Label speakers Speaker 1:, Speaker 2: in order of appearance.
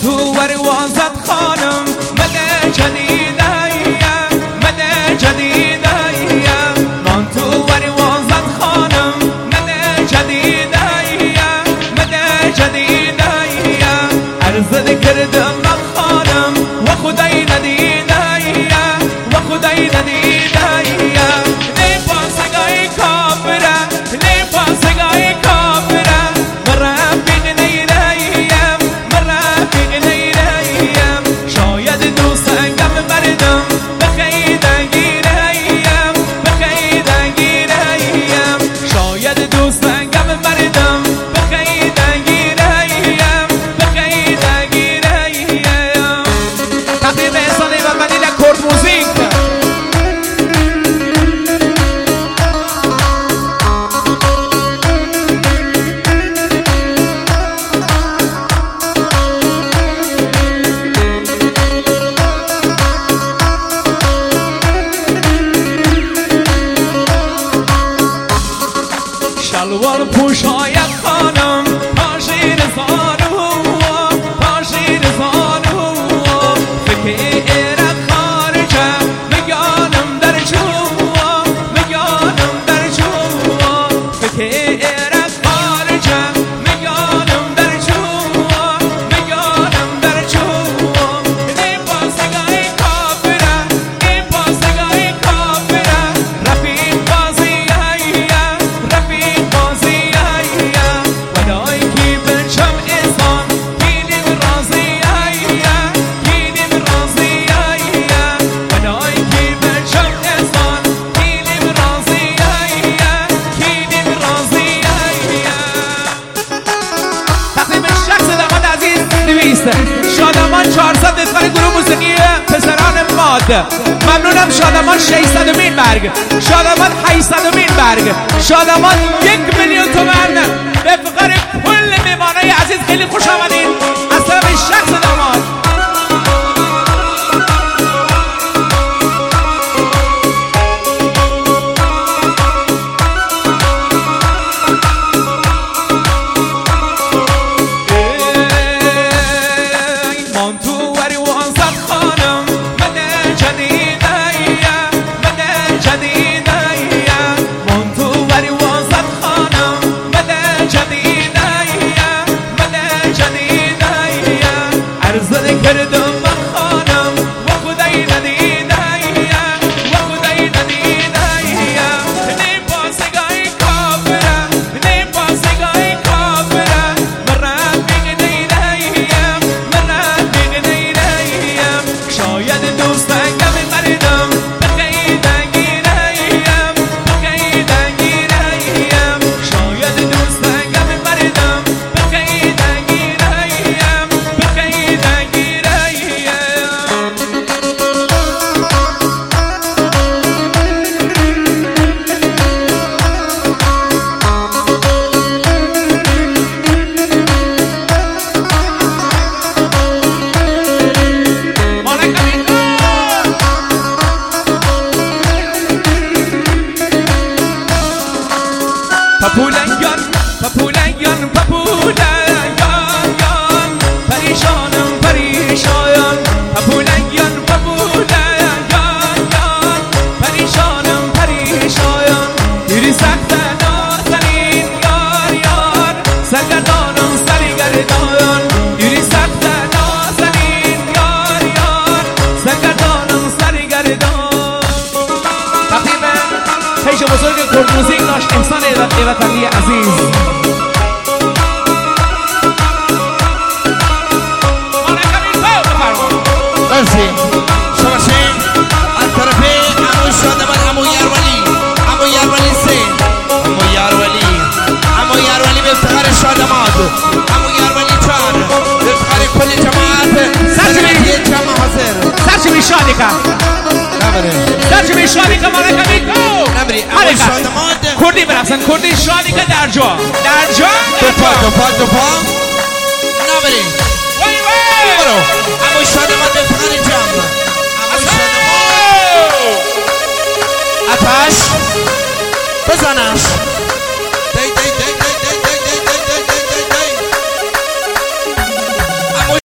Speaker 1: تو وری وازد خانم مده جدیده مده جدیده من تو وری وازد خانم مده جدیده مده جدیده عرض کردم من خانم و خدای ندیده و خدای ندیده لباسگای کافره لباسگای کافره مرافق نیریم مرافق نیریم شاید دوستنگم بردم بخیده گیریم بخیده گیریم شاید دوستنگم بردم بخیده گیریم بخیده گیریم تقدیم احسانی و مدیل کرد موزیک شلوار پوشای خانم پاشیر زانو پاشیر زانو فکر خارجه میگانم در جو میگانم در جو فکر خارجه میگانم در جو میگانم در جو لباسگای کافره لباسگای کافره رفیق بازی رفیق بازی ولای کی بنشم ازان گیلیم رازی گیلیم رازی ولای کی بنشم ازان گیلیم رازی گیلیم رازی تقدیم شخص داماد عزیز 200 شادمان 400 دستان گروه موسیقی پسران ماد ممنونم شادمان 600 مین برگ شادمان 800 مین برگ شادمان 1 میلیون تومان به فقر کل میمانای عزیز خیلی خوش آمدین از طرف شخص داماد من تو وری وازد خانم مده جدیده مده جدیده من تو وری وازد خانم مده جدیده مده جدیده عرض کردم من خانم و خدای ندیده و خدای ندیده لباسگای کافره لباسگای کافره مرافق نیریم مرافق نیریم شاید دوستنگم بردم بخیده گیریم بخیده گیریم شاید دوستنگم بردم بخیده گیریم بخیده گیریم پپولنگان پپولنگان پپولنگان پریشانم پریشان پپولنگان پپولنگان پریشانم پریشان دیری سخت نازنین یار یار سرگردانم سرگردان دیری سخت نازنین یار یار سرگردانم سرگردان تقدیم پیش بزرگ کرد موزیک داشت انسان وطنی عزیز
Speaker 2: مرسی شماشین از طرف امو شادمان امو یارولی امو یارولی سه امو یارولی امو یارولی به افتخار شادماد امو یارولی چار به افتخار کل جماعت سرچمی جمع حاضر
Speaker 1: سرچمی شادی کن
Speaker 2: نبره
Speaker 1: سرچمی شادی کن مالا کمیتو
Speaker 2: نبری امو شادماد
Speaker 1: کردی برقصن کردی شادی کن در جا در جا
Speaker 2: دو پا نبری برو امو شادماد به افتخار جمع امو شادماد آتش بزنش